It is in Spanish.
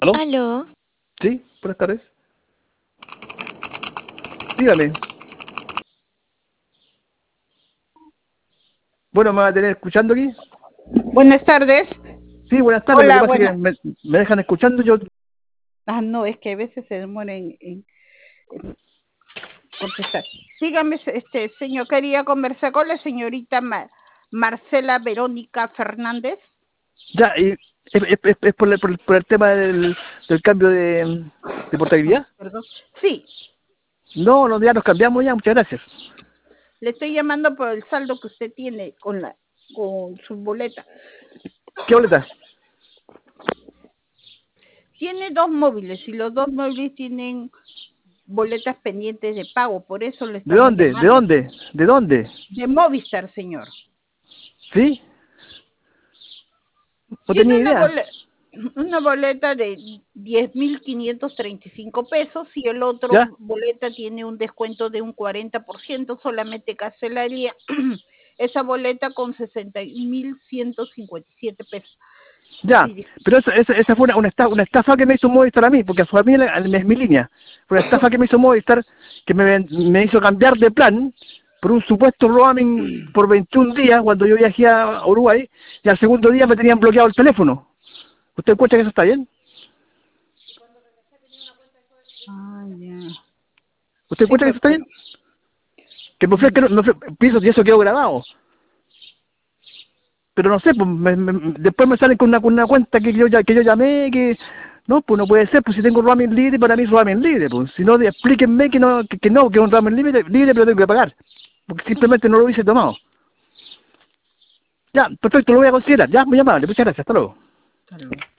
¿Aló? Aló, Sí, buenas tardes. Dígame. Bueno, ¿me va a tener escuchando aquí? Buenas tardes. Sí, buenas tardes. Lo que Hola, pasa es que buenas. me dejan escuchando yo. Ah, no, es que a veces se demora en contestar. Dígame, señor, quería conversar con la señorita Marcela Verónica Fernández. Ya, y es por el tema del cambio de portabilidad. Perdón. Sí, No, no, ya nos cambiamos ya, muchas gracias. le estoy llamando por el saldo que usted tiene con su boleta. ¿Qué boleta? Tiene dos móviles y los dos móviles tienen boletas pendientes de pago, por eso le ¿De estamos dónde? ¿De llamando. dónde? ¿De dónde? De Movistar, señor. ¿Sí? No Tiene tenía idea. una boleta de 10.535 pesos y el otro ¿Ya? boleta tiene un descuento de un 40%, solamente cancelaría esa boleta con 60.157 pesos. Ya, Sí, pero esa fue una estafa que me hizo Movistar a mí, porque a mí es mi línea. Fue una estafa que me hizo Movistar, que me hizo cambiar de plan por un supuesto roaming por 21 días cuando yo viajé a Uruguay, y al segundo día me tenían bloqueado el teléfono. ¿Usted encuentra que eso está bien? ah, ya. ¿Usted Sí, encuentra que eso pues, está bien? Que me ofrezcan, pienso que eso quedó grabado. Pero no sé, pues después me salen con una cuenta que yo llamé, que no, pues no puede ser, pues si tengo roaming libre, para mí es roaming libre, pues si no, explíquenme que es un ramen libre, pero tengo que pagar, porque simplemente no lo hubiese tomado. Ya, perfecto, lo voy a considerar, ya, muy amable, muchas gracias, hasta luego. hasta luego.